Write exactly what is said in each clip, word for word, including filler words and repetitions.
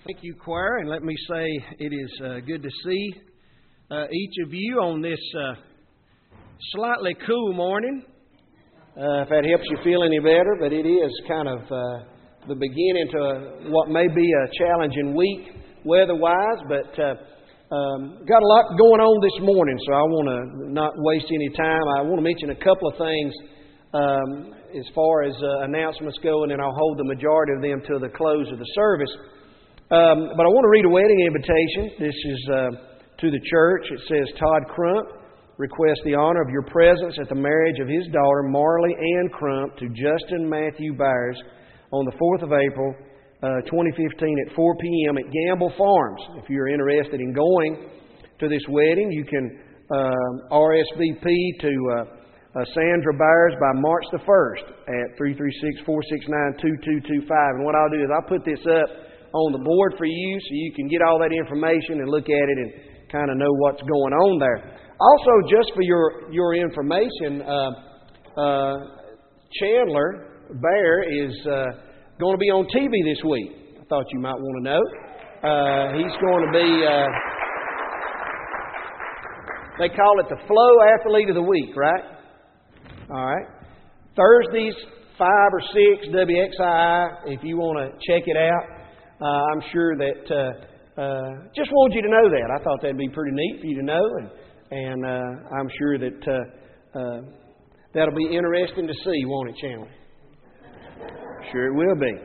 Thank you, choir, and let me say it is uh, good to see uh, each of you on this uh, slightly cool morning. Uh, if that helps you feel any better, but it is kind of uh, the beginning to a, what may be a challenging week weather-wise, but uh, um, got a lot going on this morning, so I want to not waste any time. I want to mention a couple of things um, as far as uh, announcements go, and then I'll hold the majority of them till the close of the service. Um, but I want to read a wedding invitation. This is uh, to the church. It says, Todd Crump requests the honor of your presence at the marriage of his daughter, Marley Ann Crump, to Justin Matthew Byers on the fourth of April, uh, twenty fifteen at four p.m. at Gamble Farms. If you're interested in going to this wedding, you can uh, R S V P to uh, uh, Sandra Byers by March the first at three three six, four six nine, two two two five. And what I'll do is I'll put this up on the board for you so you can get all that information and look at it and kind of know what's going on there. Also, just for your, your information, uh, uh, Chandler Bear is uh, going to be on T V this week. I thought you might want to know. Uh, he's going to be, uh, they call it the Flow Athlete of the Week, right? All right. Thursdays, five or six, W X I I, if you want to check it out. Uh, I'm sure that, uh, uh, just wanted you to know that. I thought that'd be pretty neat for you to know, and, and uh, I'm sure that uh, uh, that'll be interesting to see, won't it, Chandler? Sure it will be.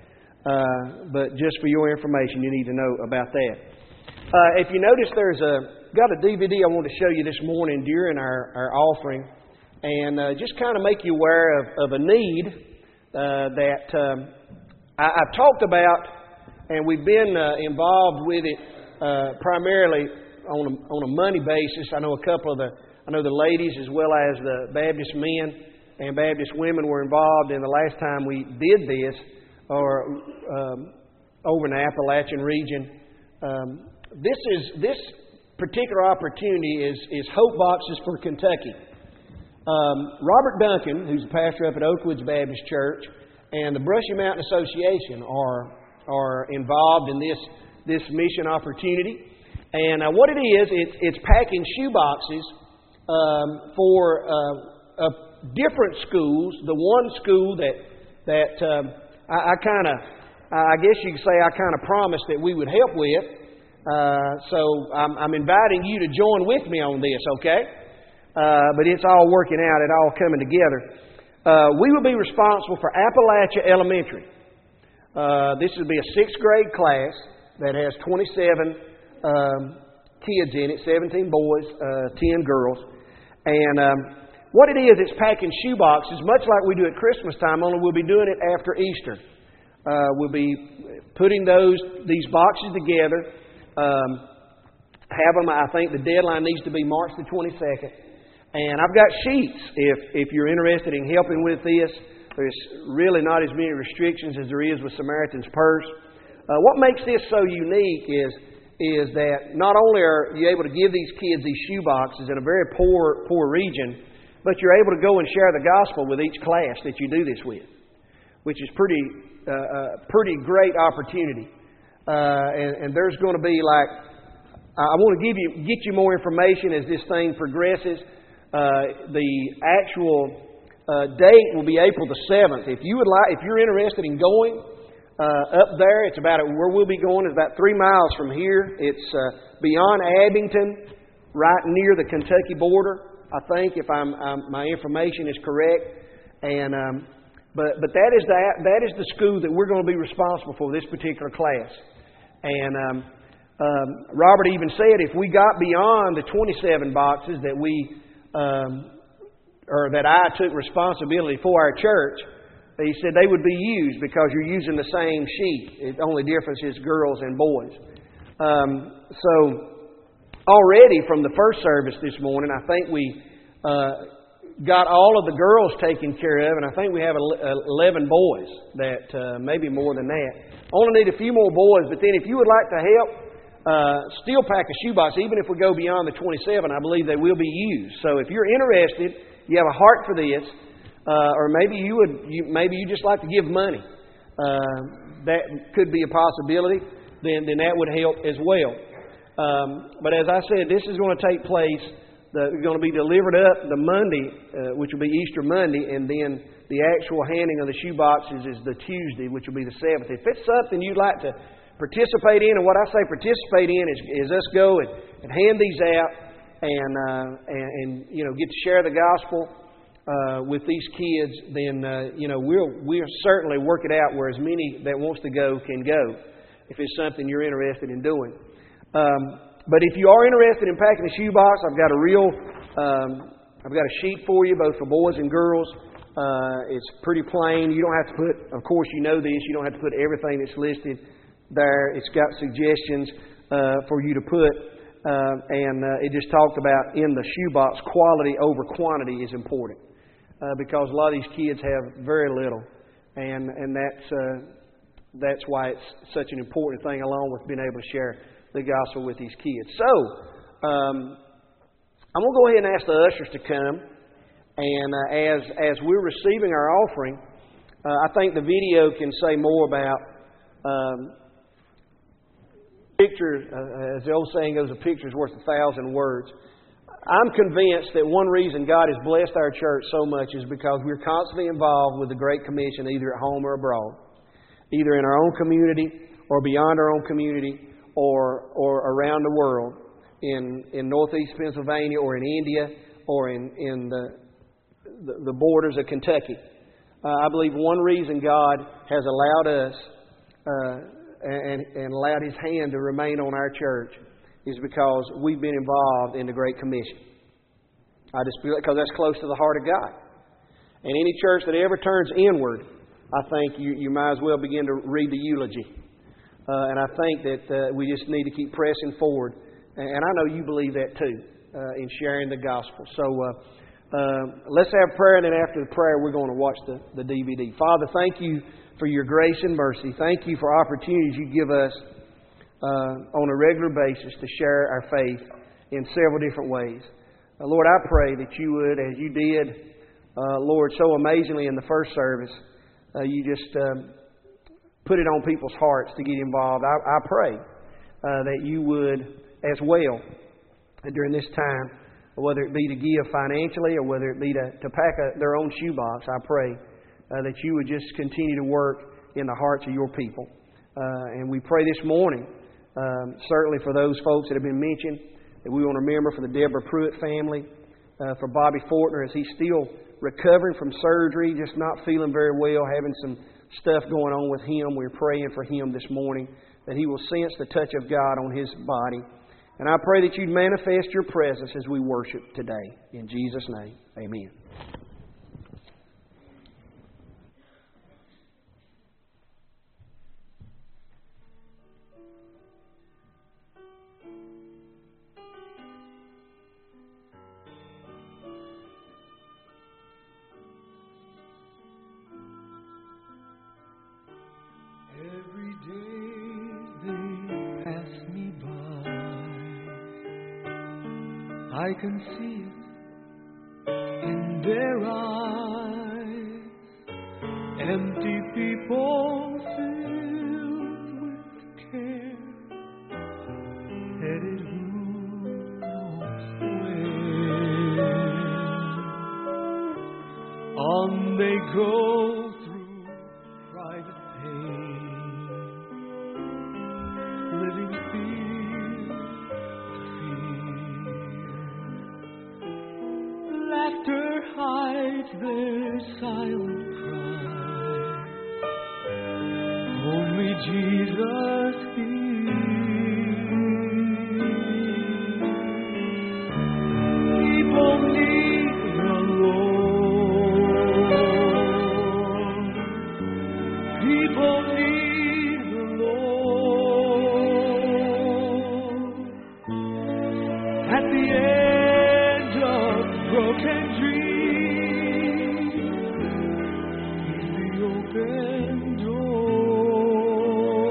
Uh, but just for your information, you need to know about that. Uh, if you notice, there's a got a D V D I want to show you this morning during our, our offering, and uh, just kind of make you aware of, of a need uh, that um, I, I've talked about. And we've been uh, involved with it uh, primarily on a, on a money basis. I know a couple of the, I know the ladies as well as the Baptist men and Baptist women were involved. And the last time we did this, or um, over in the Appalachian region, um, this is this particular opportunity is is Hope Boxes for Kentucky. Um, Robert Duncan, who's a pastor up at Oakwoods Baptist Church, and the Brushy Mountain Association are. are involved in this this mission opportunity. And uh, what it is, it's, it's packing shoe boxes um, for uh, uh, different schools. The one school that that um, I, I kind of, I guess you could say I kind of promised that we would help with. Uh, so I'm, I'm inviting you to join with me on this, okay? Uh, but it's all working out, it all coming together. Uh, we will be responsible for Appalachia Elementary. Uh, this will be a sixth grade class that has twenty-seven um, kids in it, seventeen boys, uh, ten girls. And um, what it is, it's packing shoe boxes, much like we do at Christmas time, only we'll be doing it after Easter. Uh, we'll be putting those these boxes together. Um, have them, I think the deadline needs to be March the twenty-second. And I've got sheets if, if you're interested in helping with this. There's really not as many restrictions as there is with Samaritan's Purse. Uh, what makes this so unique is, is that not only are you able to give these kids these shoe boxes in a very poor poor region, but you're able to go and share the gospel with each class that you do this with, which is pretty uh, a pretty great opportunity. Uh, and, and there's going to be like I want to give you get you more information as this thing progresses. Uh, the actual Uh, date will be April the seventh. If you would like, if you're interested in going uh, up there, it's about where we'll be going is about three miles from here. It's uh, beyond Abington, right near the Kentucky border. I think, if I'm, I'm my information is correct. And um, but but that is that that is the school that we're going to be responsible for this particular class. And um, um, Robert even said if we got beyond the twenty-seven boxes that we um, or that I took responsibility for our church, he said they would be used because you're using the same sheet. The only difference is girls and boys. Um, so already from the first service this morning, I think we uh, got all of the girls taken care of, and I think we have eleven boys, that uh, maybe more than that. Only need a few more boys, but then if you would like to help, uh, still pack a shoebox, even if we go beyond the twenty-seven, I believe they will be used. So if you're interested, you have a heart for this, uh, or maybe you would, you, maybe you just like to give money. Uh, that could be a possibility. then, then that would help as well. Um, but as I said, this is going to take place, the, it's going to be delivered up the Monday, uh, which will be Easter Monday, and then the actual handing of the shoe boxes is the Tuesday, which will be the seventh. If it's something you'd like to participate in, and what I say participate in is, is us go and, and hand these out and, uh, and, and, you know, get to share the gospel uh, with these kids, then, uh, you know, we'll, we'll certainly work it out where as many that wants to go can go, if it's something you're interested in doing. Um, but if you are interested in packing a shoebox, I've got a real, um, I've got a sheet for you, both for boys and girls. Uh, it's pretty plain. You don't have to put, of course you know this, you don't have to put everything that's listed there. It's got suggestions uh, for you to put. Uh, and uh, it just talked about in the shoebox, quality over quantity is important. Uh, because a lot of these kids have very little. And, and that's, uh, that's why it's such an important thing, along with being able to share the gospel with these kids. So, um, I'm going to go ahead and ask the ushers to come. And uh, as as we're receiving our offering, uh, I think the video can say more about um, pictures. Uh, as the old saying goes, a picture's worth a thousand words. I'm convinced that one reason God has blessed our church so much is because we're constantly involved with the Great Commission, either at home or abroad, either in our own community or beyond our own community, or or around the world, in in northeast Pennsylvania or in India or in in the the, the borders of Kentucky. Uh, I believe one reason God has allowed us uh, and, and allowed His hand to remain on our church is because we've been involved in the Great Commission. I just feel it because that's close to the heart of God. And any church that ever turns inward, I think you, you might as well begin to read the eulogy. Uh, and I think that uh, we just need to keep pressing forward. And, and I know you believe that too, uh, in sharing the gospel. So uh, uh, let's have prayer, and then after the prayer, we're going to watch the, the D V D. Father, thank you for your grace and mercy. Thank you for opportunities you give us uh, on a regular basis to share our faith in several different ways. Uh, Lord, I pray that you would, as you did, uh, Lord, so amazingly in the first service, uh, you just um, put it on people's hearts to get involved. I, I pray uh, that you would as well during this time, whether it be to give financially or whether it be to, to pack a, their own shoebox, I pray uh, that you would just continue to work in the hearts of your people. Uh, and we pray this morning, um, certainly for those folks that have been mentioned, that we want to remember for the Deborah Pruitt family, uh, for Bobby Fortner as he's still recovering from surgery, just not feeling very well, having some stuff going on with him. We're praying for him this morning that he will sense the touch of God on his body. And I pray that you'd manifest your presence as we worship today. In Jesus' name, amen. Every day they pass me by, I can see it in their eyes. Empty people filled with care, headed who knows where. On they go through private pain, living fear to fear. Laughter hides their silent cry. Only Jesus hears. People need the Lord. People need the Lord. At the edge of broken dreams, He's the open door.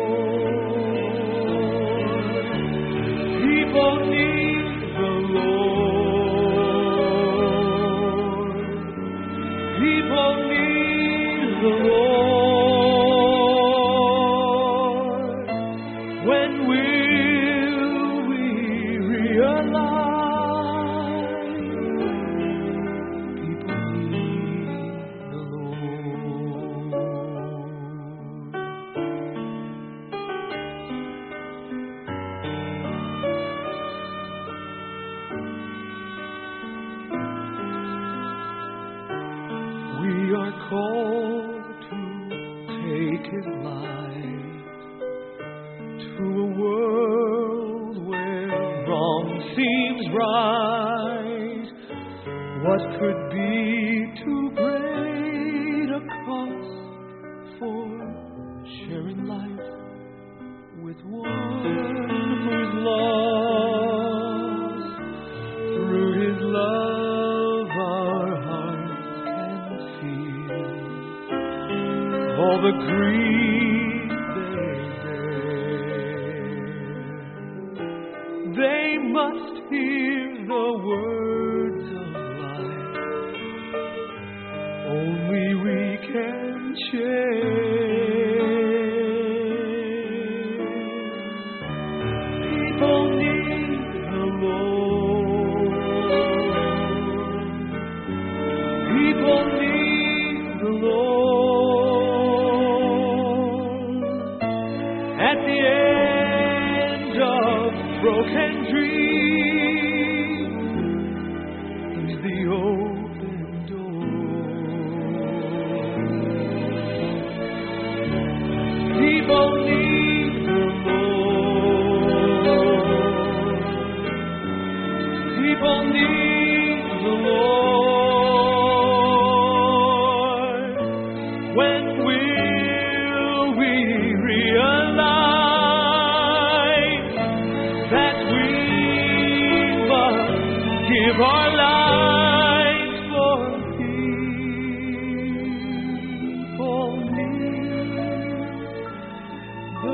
People need the Lord. People need the Lord. When called to take his life to a world where wrong seems right. What could be too great a cost for sharing life with one who's lost? Through his love our hearts can feel all the grief they bear. They must hear the words of life only we can share. People need the Lord. People need the Lord. At the end of broken dreams, He's the open door. People need the Lord. People need the Lord. When will we realize that we must give our lives for people need the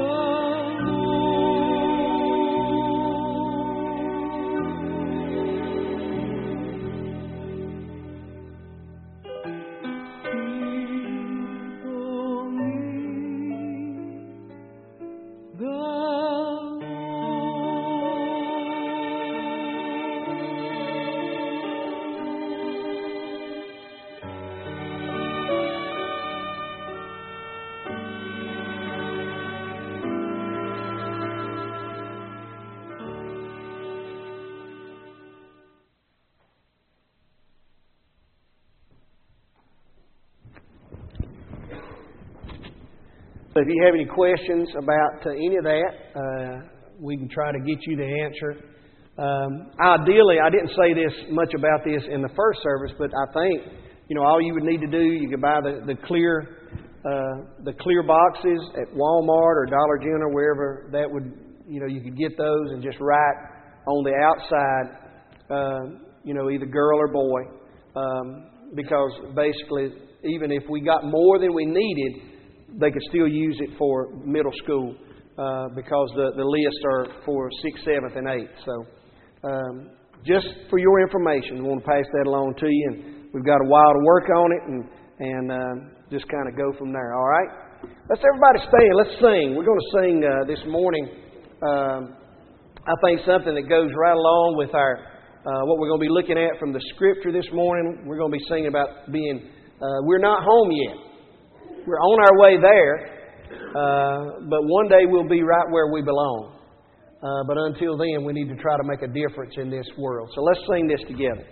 So if you have any questions about uh, any of that, uh, we can try to get you the answer. Um, ideally, I didn't say this much about this in the first service, but I think, you know, all you would need to do, you could buy the, the clear uh, the clear boxes at Walmart or Dollar General, wherever that would, you know, you could get those and just write on the outside, uh, you know, either girl or boy, um, because basically, even if we got more than we needed, they could still use it for middle school uh, because the, the lists are for sixth, seventh, and eighth. So um, just for your information, we want to pass that along to you. And we've got a while to work on it and, and uh, just kind of go from there. All right? Let's everybody stand. Let's sing. We're going to sing uh, this morning, um, I think, something that goes right along with our uh, what we're going to be looking at from the Scripture this morning. We're going to be singing about being, uh, we're not home yet. We're on our way there, uh, but one day we'll be right where we belong. Uh, but until then, we need to try to make a difference in this world. So let's sing this together.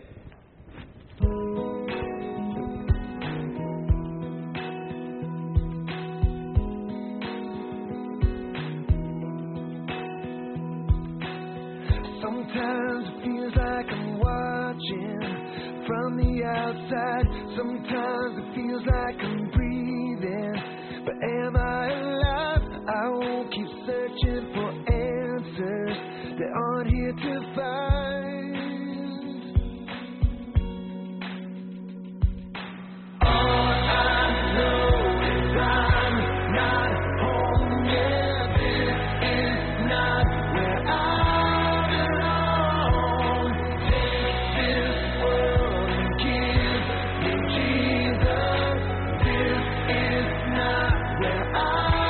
Sometimes it feels like I'm watching from the outside. Sometimes it feels like I'm breathing. But am I alive? I won't keep searching for answers that aren't here to find. All I know is I'm not home yet. This is not where I belong. Take this world and give me Jesus. This is not where I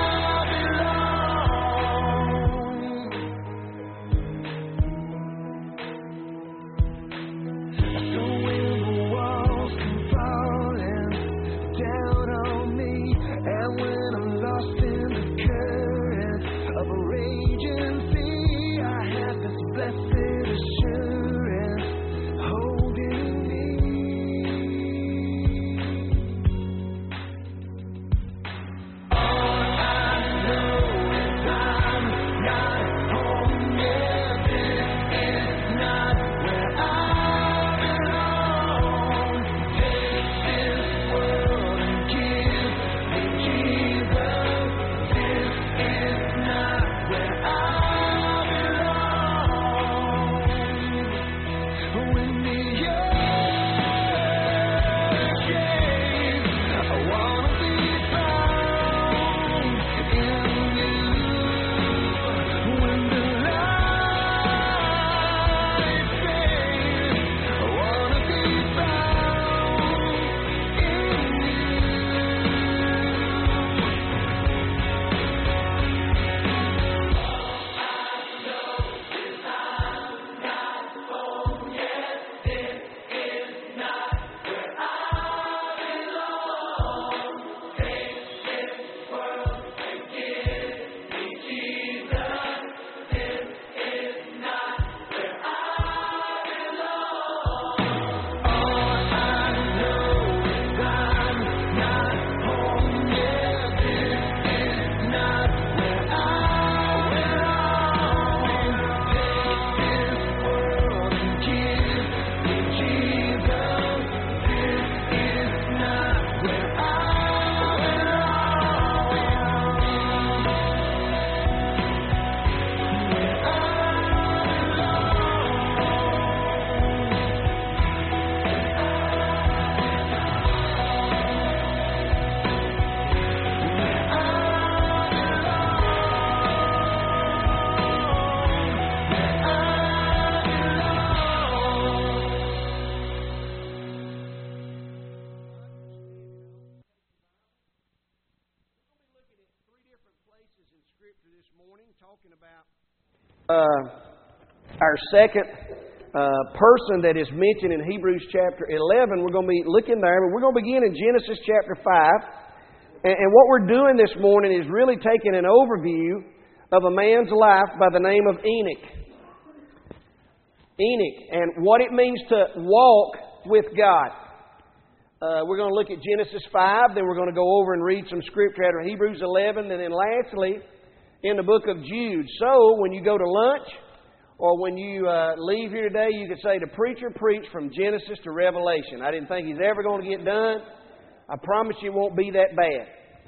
this morning talking about uh, our second uh, person that is mentioned in Hebrews chapter eleven. We're going to be looking there, but we're going to begin in Genesis chapter five. And, and what we're doing this morning is really taking an overview of a man's life by the name of Enoch. Enoch, and what it means to walk with God. Uh, we're going to look at Genesis five, then we're going to go over and read some scripture out of Hebrews eleven, and then lastly, in the book of Jude. So, when you go to lunch, or when you uh, leave here today, you could say, the preacher preached from Genesis to Revelation. I didn't think he's ever going to get done. I promise you it won't be that bad.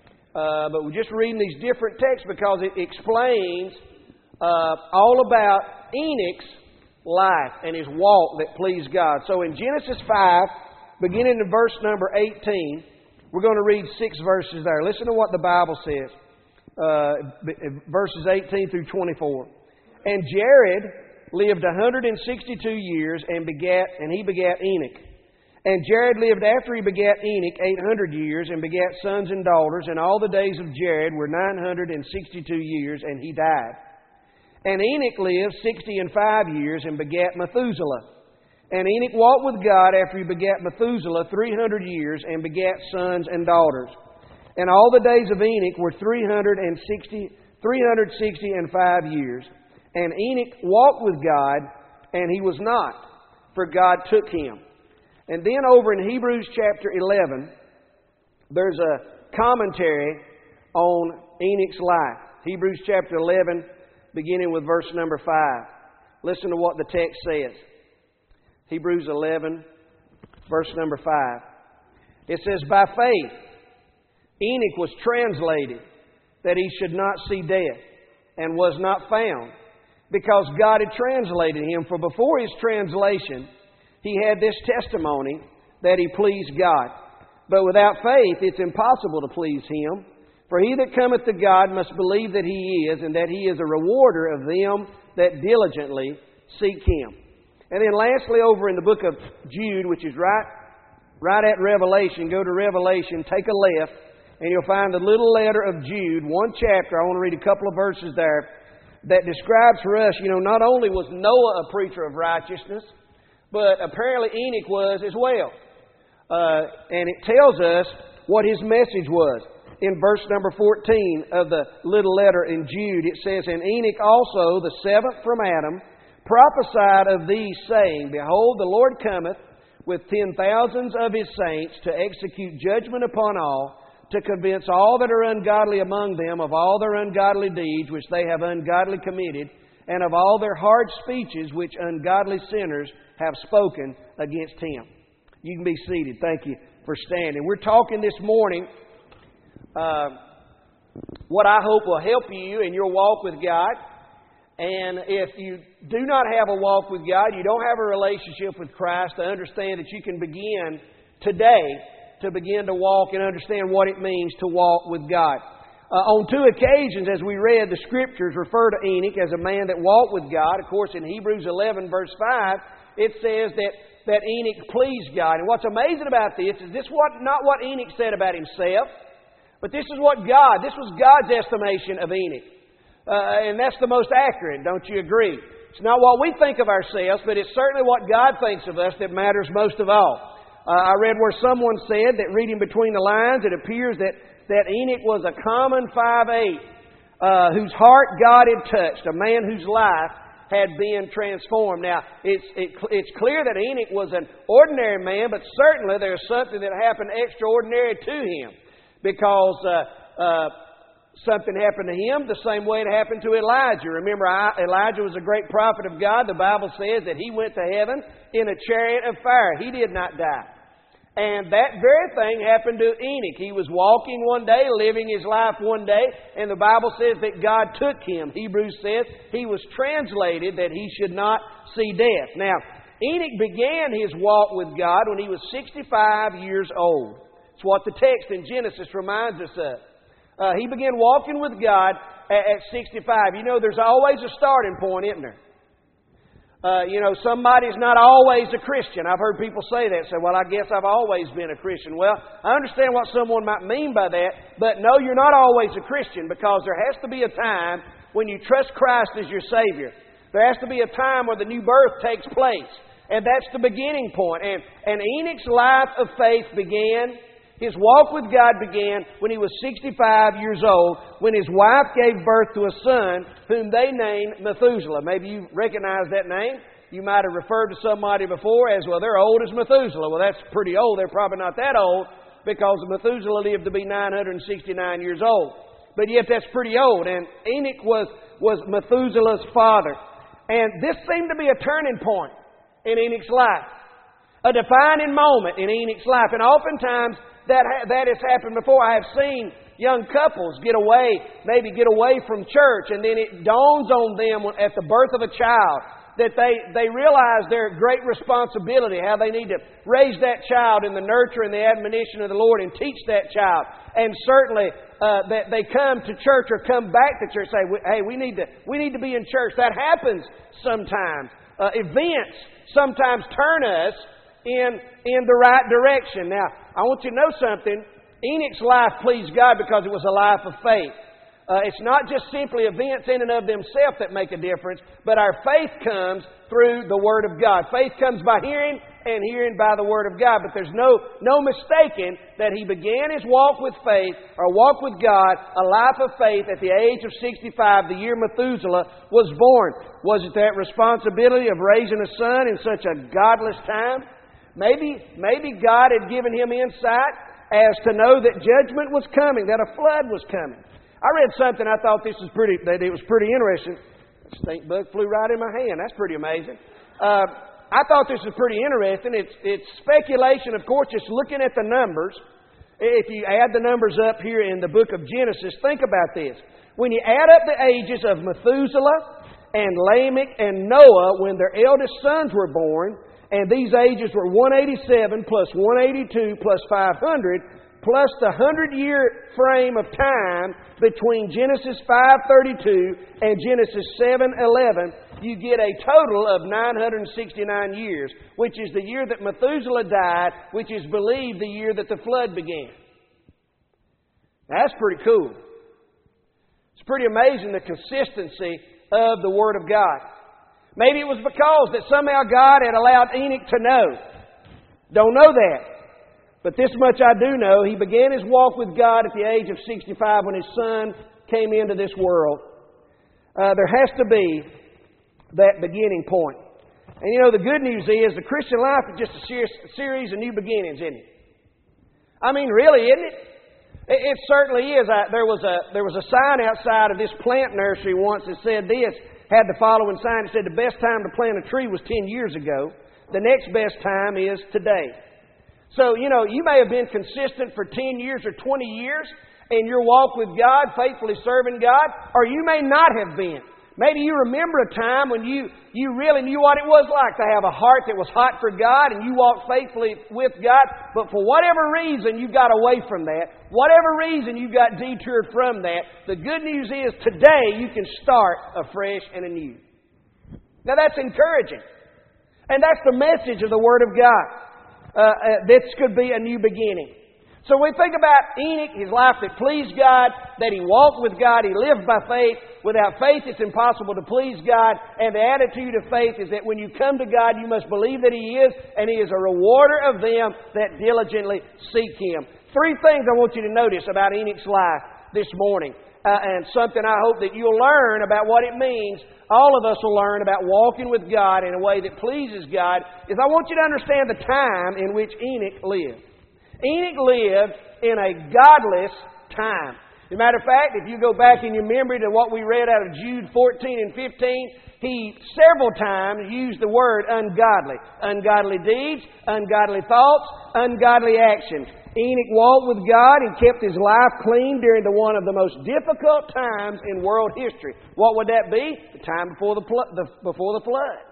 Uh, but we're just reading these different texts because it explains uh, all about Enoch's life and his walk that pleased God. So, in Genesis five, beginning in verse number eighteen, we're going to read six verses there. Listen to what the Bible says. Uh, verses eighteen through twenty-four. And Jared lived one hundred sixty-two years and begat, and he begat Enoch. And Jared lived after he begat Enoch eight hundred years and begat sons and daughters. And all the days of Jared were nine hundred sixty-two years, and he died. And Enoch lived sixty and five years and begat Methuselah. And Enoch walked with God after he begat Methuselah three hundred years and begat sons and daughters. And all the days of Enoch were three hundred sixty, three hundred sixty and five years. And Enoch walked with God, and he was not, for God took him. And then over in Hebrews chapter eleven, there's a commentary on Enoch's life. Hebrews chapter eleven, beginning with verse number five. Listen to what the text says. Hebrews eleven, verse number five. It says, by faith, Enoch was translated that he should not see death, and was not found, because God had translated him. For before his translation, he had this testimony that he pleased God. But without faith, it's impossible to please him. For he that cometh to God must believe that he is, and that he is a rewarder of them that diligently seek him. And then lastly, over in the book of Jude, which is right, right at Revelation, go to Revelation, take a left, and you'll find the little letter of Jude, one chapter. I want to read a couple of verses there that describes for us, you know, not only was Noah a preacher of righteousness, but apparently Enoch was as well. Uh, and it tells us what his message was. In verse number fourteen of the little letter in Jude, it says, and Enoch also, the seventh from Adam, prophesied of these, saying, behold, the Lord cometh with ten thousands of his saints to execute judgment upon all, to convince all that are ungodly among them of all their ungodly deeds which they have ungodly committed, and of all their hard speeches which ungodly sinners have spoken against him. You can be seated. Thank you for standing. We're talking this morning uh, what I hope will help you in your walk with God. And if you do not have a walk with God, you don't have a relationship with Christ, to understand that you can begin today to begin to walk and understand what it means to walk with God. Uh, on two occasions, as we read, the Scriptures refer to Enoch as a man that walked with God. Of course, in Hebrews eleven, verse five, it says that, that Enoch pleased God. And what's amazing about this is this what not what Enoch said about himself, but this is what God, this was God's estimation of Enoch. Uh, and that's the most accurate, don't you agree? It's not what we think of ourselves, but it's certainly what God thinks of us that matters most of all. Uh, I read where someone said that, reading between the lines, it appears that, that Enoch was a common five eight, uh, whose heart God had touched, a man whose life had been transformed. Now, it's, it, it's clear that Enoch was an ordinary man, but certainly there's something that happened extraordinary to him, because uh, uh, something happened to him the same way it happened to Elijah. Remember, Elijah was a great prophet of God. The Bible says that he went to heaven in a chariot of fire. He did not die. And that very thing happened to Enoch. He was walking one day, living his life one day, and the Bible says that God took him. Hebrews says he was translated that he should not see death. Now, Enoch began his walk with God when he was sixty-five years old. It's what the text in Genesis reminds us of. Uh, he began walking with God at, at sixty-five. You know, there's always a starting point, isn't there? Uh, you know, somebody's not always a Christian. I've heard people say that. Say, well, I guess I've always been a Christian. Well, I understand what someone might mean by that, but no, you're not always a Christian, because there has to be a time when you trust Christ as your Savior. There has to be a time where the new birth takes place. And that's the beginning point. And, and Enoch's life of faith began, his walk with God began when he was sixty-five years old, when his wife gave birth to a son whom they named Methuselah. Maybe you recognize that name. You might have referred to somebody before as, well, they're old as Methuselah. Well, that's pretty old. They're probably not that old because Methuselah lived to be nine hundred sixty-nine years old. But yet that's pretty old. And Enoch was, was Methuselah's father. And this seemed to be a turning point in Enoch's life. A defining moment in Enoch's life. And oftentimes that, ha- that has happened before. I have seen young couples get away, maybe get away from church, and then it dawns on them at the birth of a child that they, they realize their great responsibility, how they need to raise that child in the nurture and the admonition of the Lord and teach that child. And certainly uh, that they come to church or come back to church and say, hey, we need to, we need to be in church. That happens sometimes. Uh, events sometimes turn us in, in the right direction. Now, I want you to know something. Enoch's life pleased God because it was a life of faith. Uh, it's not just simply events in and of themselves that make a difference, but our faith comes through the Word of God. Faith comes by hearing, and hearing by the Word of God. But there's no, no mistaking that he began his walk with faith, or walk with God, a life of faith at the age of sixty-five, the year Methuselah was born. Was it that responsibility of raising a son in such a godless time? Maybe, maybe God had given him insight as to know that judgment was coming, that a flood was coming. I read something, I thought this was pretty, that it was pretty interesting. The stink bug flew right in my hand. That's pretty amazing. Uh, I thought this was pretty interesting. It's, it's speculation, of course, just looking at the numbers. If you add the numbers up here in the book of Genesis, think about this. When you add up the ages of Methuselah and Lamech and Noah when their eldest sons were born, and these ages were one eighty-seven plus one eighty-two plus five hundred, plus the hundred-year frame of time between Genesis five thirty-two and Genesis seven eleven, you get a total of nine hundred sixty-nine years, which is the year that Methuselah died, which is believed the year that the flood began. That's pretty cool. It's pretty amazing the consistency of the Word of God. Maybe it was because that somehow God had allowed Enoch to know. Don't know that. But this much I do know, he began his walk with God at the age of sixty-five when his son came into this world. Uh, there has to be that beginning point. And you know, the good news is the Christian life is just a series of new beginnings, isn't it? I mean, really, isn't it? It, it certainly is. I, there was a there was a sign outside of this plant nursery once that said this, had the following sign. It said the best time to plant a tree was ten years ago. The next best time is today. So, you know, you may have been consistent for ten years or twenty years in your walk with God, faithfully serving God, or you may not have been. Maybe you remember a time when you, you really knew what it was like to have a heart that was hot for God and you walked faithfully with God, but for whatever reason you got away from that, whatever reason you got detoured from that, the good news is today you can start afresh and anew. Now that's encouraging. And that's the message of the Word of God. Uh, uh, this could be a new beginning. So we think about Enoch, his life that pleased God, that he walked with God, he lived by faith. Without faith, it's impossible to please God. And the attitude of faith is that when you come to God, you must believe that He is, and He is a rewarder of them that diligently seek Him. Three things I want you to notice about Enoch's life this morning. Uh, and something I hope that you'll learn about what it means. All of us will learn about walking with God in a way that pleases God. Is I want you to understand the time in which Enoch lived. Enoch lived in a godless time. As a matter of fact, if you go back in your memory to what we read out of Jude fourteen and fifteen, he several times used the word ungodly. Ungodly deeds, ungodly thoughts, ungodly actions. Enoch walked with God and kept his life clean during the one of the most difficult times in world history. What would that be? The time before the, pl- the, before the flood.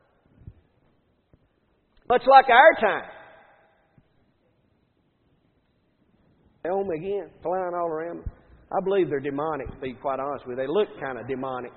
Much like our time. Home again, flying all around. I believe they're demonic, to be quite honest with you. They look kind of demonic.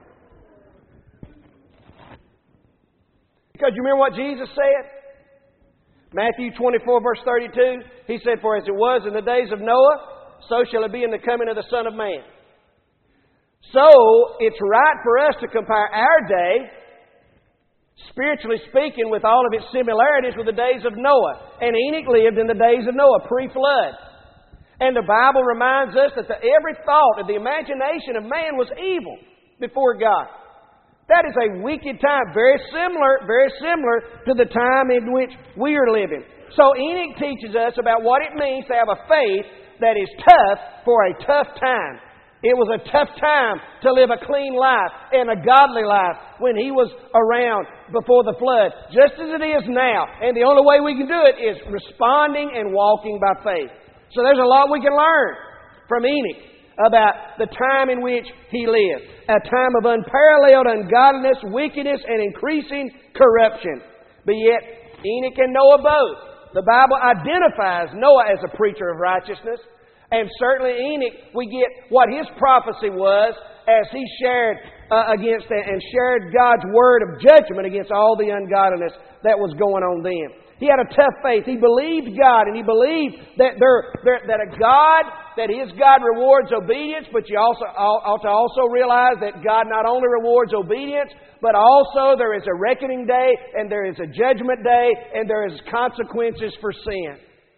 Because you remember what Jesus said? Matthew twenty-four, verse thirty-two. He said, "For as it was in the days of Noah, so shall it be in the coming of the Son of Man." So, it's right for us to compare our day, spiritually speaking, with all of its similarities with the days of Noah. And Enoch lived in the days of Noah, pre-flood. And the Bible reminds us that the, every thought of the imagination of man was evil before God. That is a wicked time, very similar, very similar to the time in which we are living. So Enoch teaches us about what it means to have a faith that is tough for a tough time. It was a tough time to live a clean life and a godly life when he was around before the flood, just as it is now. And the only way we can do it is responding and walking by faith. So there's a lot we can learn from Enoch about the time in which he lived. A time of unparalleled ungodliness, wickedness, and increasing corruption. But yet, Enoch and Noah both. The Bible identifies Noah as a preacher of righteousness. And certainly Enoch, we get what his prophecy was as he shared uh, against and shared God's word of judgment against all the ungodliness that was going on then. He had a tough faith. He believed God, and he believed that there, there that a God, that his God rewards obedience, but you also ought to also realize that God not only rewards obedience, but also there is a reckoning day, and there is a judgment day, and there is consequences for sin.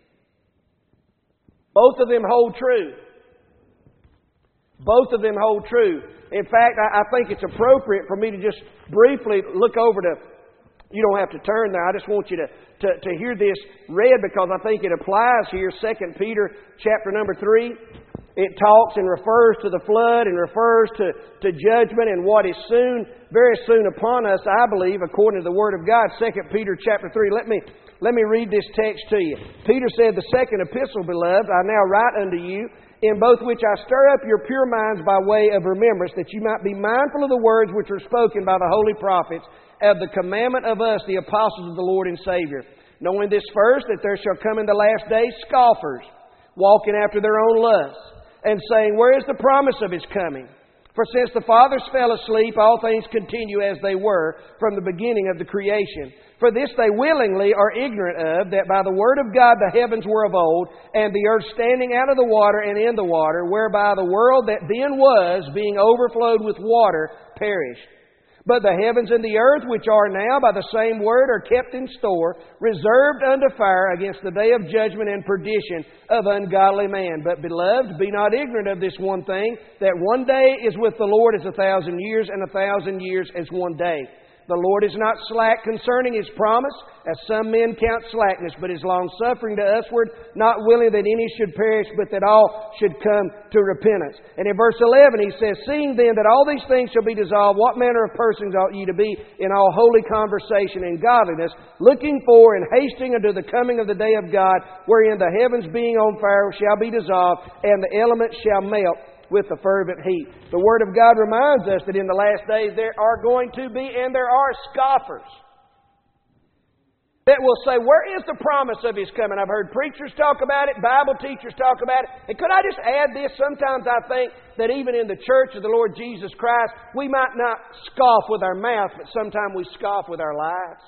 Both of them hold true. Both of them hold true. In fact, I, I think it's appropriate for me to just briefly look over to, you don't have to turn there, I just want you to, to, to hear this read because I think it applies here. Second Peter chapter number three. It talks and refers to the flood and refers to, to judgment and what is soon, very soon upon us, I believe, according to the Word of God. Second Peter chapter three. Let me Let me read this text to you. Peter said, "The second epistle, beloved, I now write unto you, in both which I stir up your pure minds by way of remembrance, that you might be mindful of the words which were spoken by the holy prophets, of the commandment of us, the apostles of the Lord and Savior. Knowing this first, that there shall come in the last days scoffers, walking after their own lusts, and saying, Where is the promise of His coming? For since the fathers fell asleep, all things continue as they were from the beginning of the creation. For this they willingly are ignorant of, that by the word of God the heavens were of old, and the earth standing out of the water and in the water, whereby the world that then was, being overflowed with water, perished. But the heavens and the earth, which are now by the same word, are kept in store, reserved unto fire against the day of judgment and perdition of ungodly man. But, beloved, be not ignorant of this one thing, that one day is with the Lord as a thousand years, and a thousand years as one day. The Lord is not slack concerning His promise, as some men count slackness, but is long-suffering to usward, not willing that any should perish, but that all should come to repentance." And in verse eleven he says, "Seeing then that all these things shall be dissolved, what manner of persons ought ye to be in all holy conversation and godliness, looking for and hasting unto the coming of the day of God, wherein the heavens being on fire shall be dissolved, and the elements shall melt with the fervent heat." The Word of God reminds us that in the last days there are going to be, and there are, scoffers that will say, where is the promise of His coming? I've heard preachers talk about it, Bible teachers talk about it. And could I just add this? Sometimes I think that even in the church of the Lord Jesus Christ, we might not scoff with our mouth, but sometimes we scoff with our lives.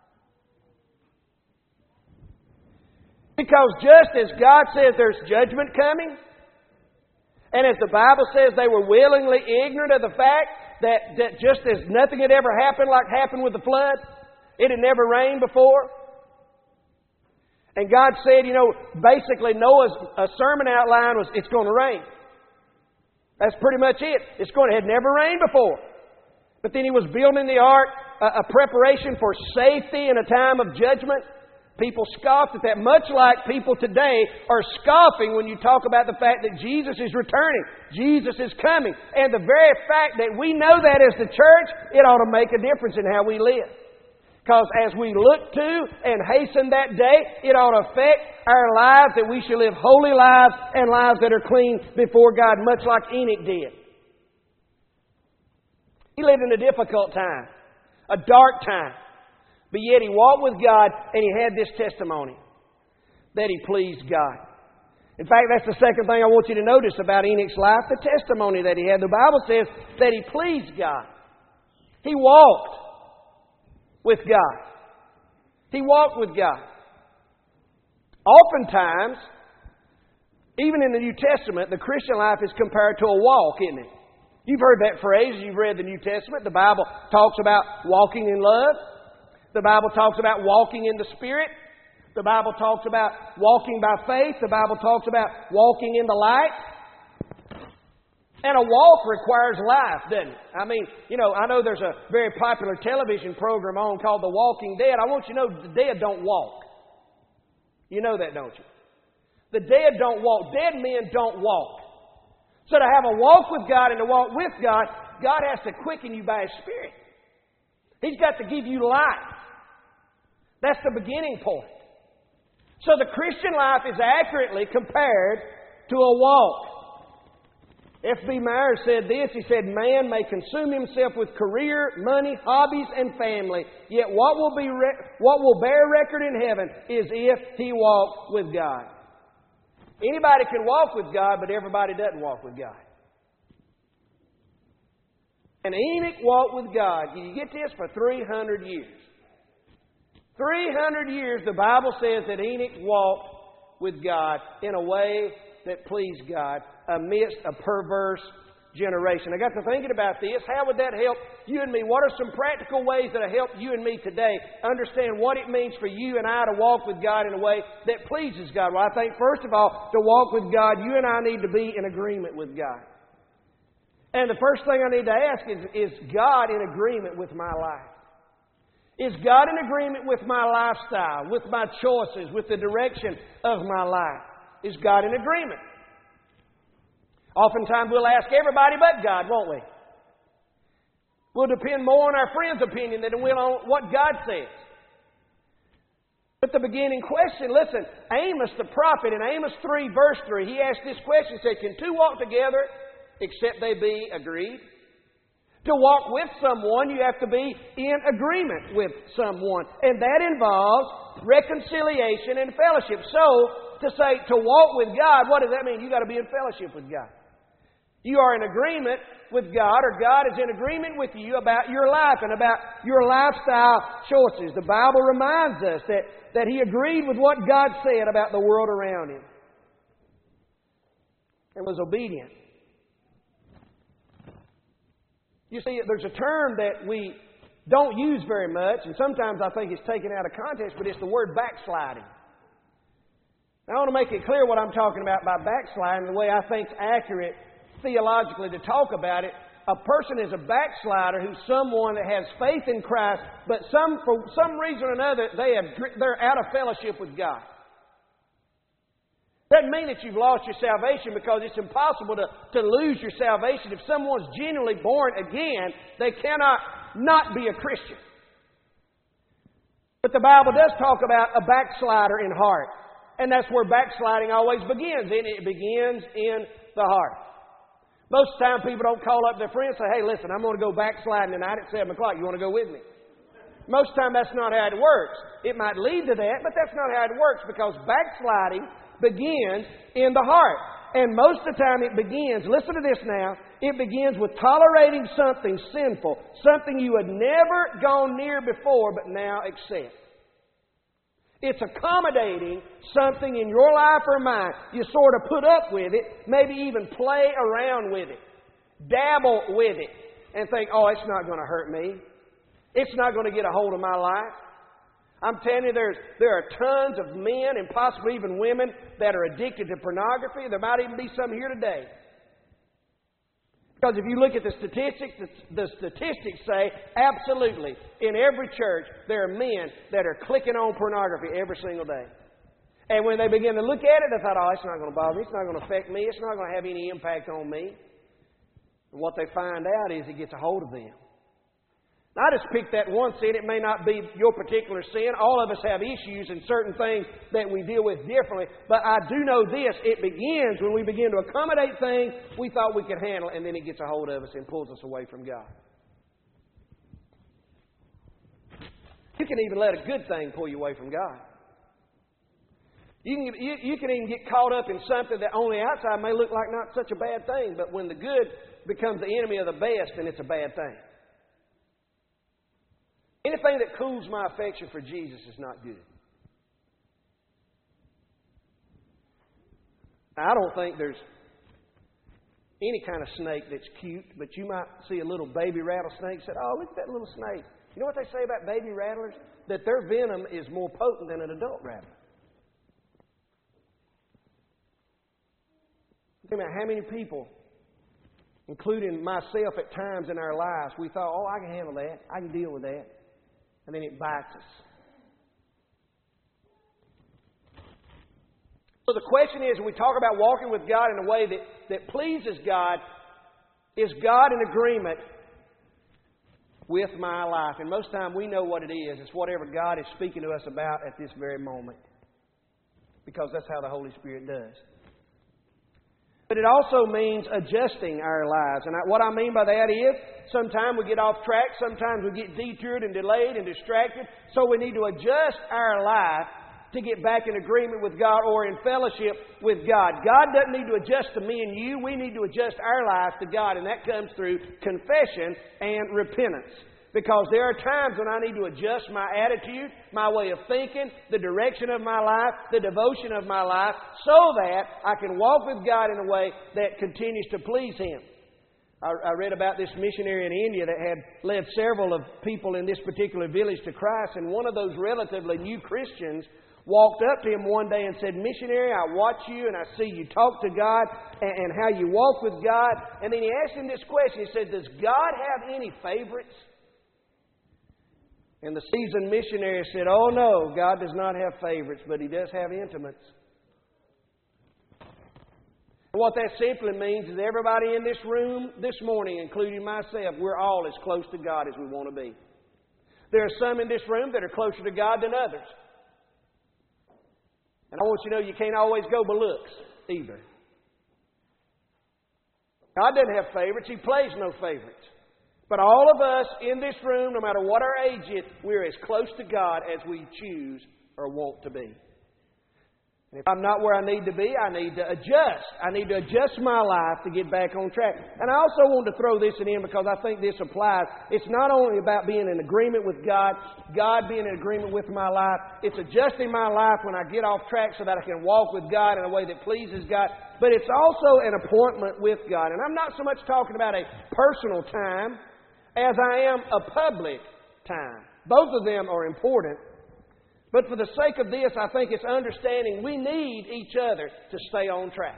Because just as God says there's judgment coming, and as the Bible says they were willingly ignorant of the fact that, that just as nothing had ever happened like happened with the flood, it had never rained before. And God said, you know, basically Noah's a sermon outline was, it's going to rain. That's pretty much it. It's going to, it had never rained before. But then He was building the ark, a, a preparation for safety in a time of judgment. People scoffed at that, much like people today are scoffing when you talk about the fact that Jesus is returning. Jesus is coming. And the very fact that we know that as the church, it ought to make a difference in how we live. Because as we look to and hasten that day, it ought to affect our lives, that we should live holy lives and lives that are clean before God, much like Enoch did. He lived in a difficult time, a dark time. But yet he walked with God, and he had this testimony that he pleased God. In fact, that's the second thing I want you to notice about Enoch's life, the testimony that he had. The Bible says that he pleased God. He walked with God. He walked with God. Oftentimes, even in the New Testament, the Christian life is compared to a walk, isn't it? You've heard that phrase as you've read the New Testament. The Bible talks about walking in love. The Bible talks about walking in the Spirit. The Bible talks about walking by faith. The Bible talks about walking in the light. And a walk requires life, doesn't it? I mean, you know, I know there's a very popular television program on called The Walking Dead. I want you to know the dead don't walk. You know that, don't you? The dead don't walk. Dead men don't walk. So to have a walk with God and to walk with God, God has to quicken you by His Spirit. He's got to give you life. That's the beginning point. So the Christian life is accurately compared to a walk. F B Myers said this. He said, man may consume himself with career, money, hobbies, and family, yet what will be re- what will bear record in heaven is if he walks with God. Anybody can walk with God, but everybody doesn't walk with God. And Enoch walked with God. Can you get this? For three hundred years. three hundred years, the Bible says that Enoch walked with God in a way that pleased God amidst a perverse generation. I got to thinking about this. How would that help you and me? What are some practical ways that will help you and me today understand what it means for you and I to walk with God in a way that pleases God? Well, I think, first of all, to walk with God, you and I need to be in agreement with God. And the first thing I need to ask is, is God in agreement with my life? Is God in agreement with my lifestyle, with my choices, with the direction of my life? Is God in agreement? Oftentimes we'll ask everybody but God, won't we? We'll depend more on our friend's opinion than we'll on what God says. But the beginning question, listen, Amos the prophet in Amos three verse three, he asked this question, he said, can two walk together except they be agreed? To walk with someone, you have to be in agreement with someone. And that involves reconciliation and fellowship. So, to say, to walk with God, what does that mean? You've got to be in fellowship with God. You are in agreement with God, or God is in agreement with you about your life and about your lifestyle choices. The Bible reminds us that, that He agreed with what God said about the world around Him and was obedient. You see, there's a term that we don't use very much, and sometimes I think it's taken out of context, but it's the word backsliding. Now, I want to make it clear what I'm talking about by backsliding, the way I think is accurate theologically to talk about it. A person is a backslider who's someone that has faith in Christ, but some for some reason or another, they have, they're out of fellowship with God. Doesn't mean that you've lost your salvation, because it's impossible to, to lose your salvation. If someone's genuinely born again, they cannot not be a Christian. But the Bible does talk about a backslider in heart. And that's where backsliding always begins. And it begins in the heart. Most of the time people don't call up their friends and say, hey, listen, I'm going to go backsliding tonight at seven o'clock. You want to go with me? Most of the time that's not how it works. It might lead to that, but that's not how it works, because backsliding begins in the heart. And most of the time it begins, listen to this now, it begins with tolerating something sinful, something you had never gone near before but now accept. It's accommodating something in your life or mine. You sort of put up with it, maybe even play around with it, dabble with it, and think, oh, it's not going to hurt me. It's not going to get a hold of my life. I'm telling you, there's, there are tons of men and possibly even women that are addicted to pornography. There might even be some here today. Because if you look at the statistics, the, the statistics say absolutely in every church there are men that are clicking on pornography every single day. And when they begin to look at it, they thought, oh, it's not going to bother me. It's not going to affect me. It's not going to have any impact on me. And what they find out is it gets a hold of them. I just picked that one sin. It may not be your particular sin. All of us have issues and certain things that we deal with differently. But I do know this. It begins when we begin to accommodate things we thought we could handle, and then it gets a hold of us and pulls us away from God. You can even let a good thing pull you away from God. You can, you, you can even get caught up in something that on the outside may look like not such a bad thing, but when the good becomes the enemy of the best, then it's a bad thing. Anything that cools my affection for Jesus is not good. I don't think there's any kind of snake that's cute, but you might see a little baby rattlesnake. Said, "Oh, look at that little snake." You know what they say about baby rattlers? That their venom is more potent than an adult rattler. Think about how many people, including myself at times in our lives, we thought, "Oh, I can handle that. I can deal with that." And then it bites us. So the question is, when we talk about walking with God in a way that, that pleases God, is God in agreement with my life? And most of the time we know what it is. It's whatever God is speaking to us about at this very moment. Because that's how the Holy Spirit does. But it also means adjusting our lives. And I, what I mean by that is, sometimes we get off track, sometimes we get detoured and delayed and distracted. So we need to adjust our life to get back in agreement with God or in fellowship with God. God doesn't need to adjust to me and you. We need to adjust our lives to God, and that comes through confession and repentance. Because there are times when I need to adjust my attitude, my way of thinking, the direction of my life, the devotion of my life, so that I can walk with God in a way that continues to please Him. I, I read about this missionary in India that had led several of people in this particular village to Christ, and one of those relatively new Christians walked up to him one day and said, "Missionary, I watch you and I see you talk to God and, and how you walk with God." And then he asked him this question. He said, "Does God have any favorites?" And the seasoned missionary said, "Oh no, God does not have favorites, but He does have intimates." And what that simply means is everybody in this room this morning, including myself, we're all as close to God as we want to be. There are some in this room that are closer to God than others. And I want you to know you can't always go by looks either. God doesn't have favorites. He plays no favorites. But all of us in this room, no matter what our age is, we're as close to God as we choose or want to be. And if I'm not where I need to be, I need to adjust. I need to adjust my life to get back on track. And I also want to throw this in because I think this applies. It's not only about being in agreement with God, God being in agreement with my life. It's adjusting my life when I get off track so that I can walk with God in a way that pleases God. But it's also an appointment with God. And I'm not so much talking about a personal time as I am a public time. Both of them are important. But for the sake of this, I think it's understanding we need each other to stay on track.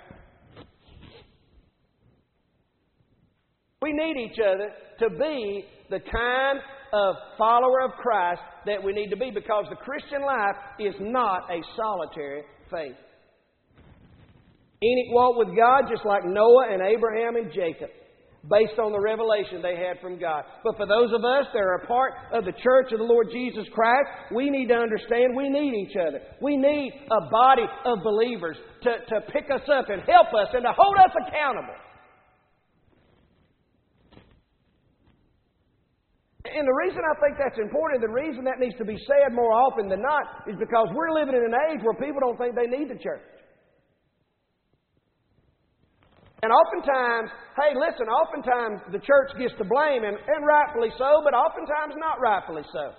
We need each other to be the kind of follower of Christ that we need to be, because the Christian life is not a solitary faith. Enoch walked with God just like Noah and Abraham and Jacob, based on the revelation they had from God. But for those of us that are a part of the church of the Lord Jesus Christ, we need to understand we need each other. We need a body of believers to, to pick us up and help us and to hold us accountable. And the reason I think that's important, the reason that needs to be said more often than not, is because we're living in an age where people don't think they need the church. And oftentimes, hey, listen, oftentimes the church gets to blame, and, and rightfully so, but oftentimes not rightfully so.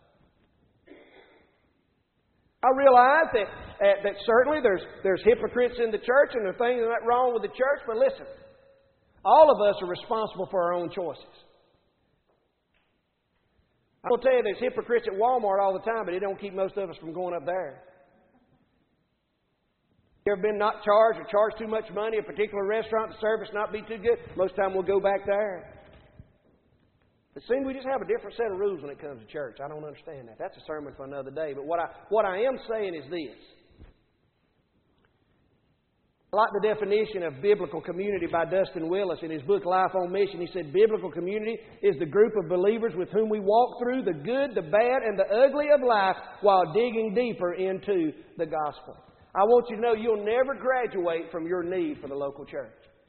I realize that, uh, that certainly there's, there's hypocrites in the church and there are things that are wrong with the church, but listen, all of us are responsible for our own choices. I'll tell you, there's hypocrites at Walmart all the time, but it don't keep most of us from going up there. You ever been not charged or charged too much money, a particular restaurant, the service not be too good? Most of the time we'll go back there. It seems we just have a different set of rules when it comes to church. I don't understand that. That's a sermon for another day. But what I, what I am saying is this. I like the definition of biblical community by Dustin Willis in his book, Life on Mission. He said, biblical community is the group of believers with whom we walk through the good, the bad, and the ugly of life while digging deeper into the gospel. I want you to know you'll never graduate from your need for the local church.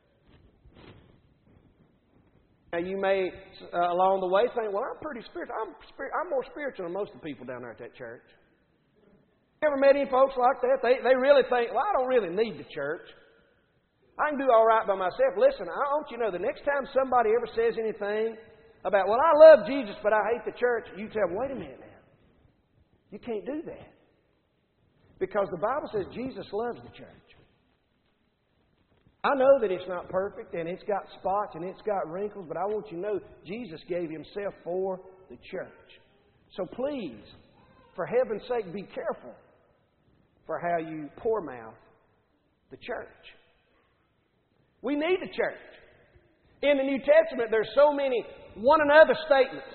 Now, you may, uh, along the way, think, well, I'm pretty spiritual. I'm, spir- I'm more spiritual than most of the people down there at that church. You ever met any folks like that? They, they really think, well, I don't really need the church. I can do all right by myself. Listen, I want you to know the next time somebody ever says anything about, well, I love Jesus, but I hate the church, you tell them, wait a minute now. You can't do that. Because the Bible says Jesus loves the church. I know that it's not perfect and it's got spots and it's got wrinkles, but I want you to know Jesus gave Himself for the church. So please, for heaven's sake, be careful for how you poor mouth the church. We need the church. In the New Testament, there's so many one another statements.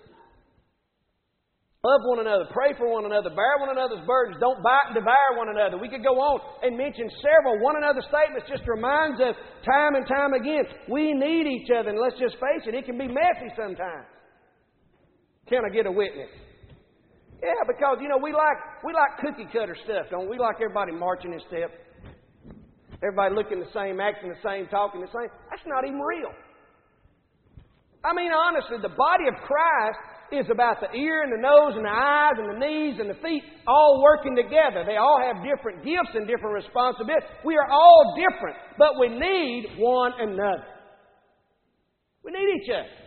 Love one another, pray for one another, bear one another's burdens, don't bite and devour one another. We could go on and mention several one another statements. Just reminds us time and time again, we need each other. And let's just face it, it can be messy sometimes. Can I get a witness? Yeah, because, you know, we like we like cookie cutter stuff, don't we? We like everybody marching in step. Everybody looking the same, acting the same, talking the same. That's not even real. I mean, honestly, the body of Christ is about the ear and the nose and the eyes and the knees and the feet all working together. They all have different gifts and different responsibilities. We are all different, but we need one another. We need each other.